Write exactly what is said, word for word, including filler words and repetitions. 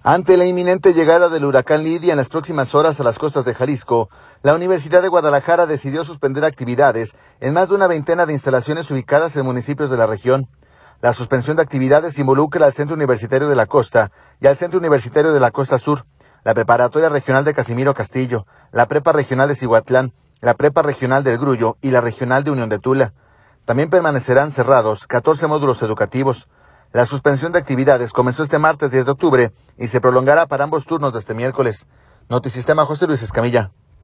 Ante la inminente llegada del huracán Lidia en las próximas horas a las costas de Jalisco, la Universidad de Guadalajara decidió suspender actividades en más de una veintena de instalaciones ubicadas en municipios de la región. La suspensión de actividades involucra al Centro Universitario de la Costa y al Centro Universitario de la Costa Sur, la Preparatoria Regional de Casimiro Castillo, la Prepa Regional de Cihuatlán, la Prepa Regional del Grullo y la Regional de Unión de Tula. También permanecerán cerrados catorce módulos educativos. La suspensión de actividades comenzó este martes diez de octubre y se prolongará para ambos turnos de este miércoles. Notisistema, José Luis Escamilla.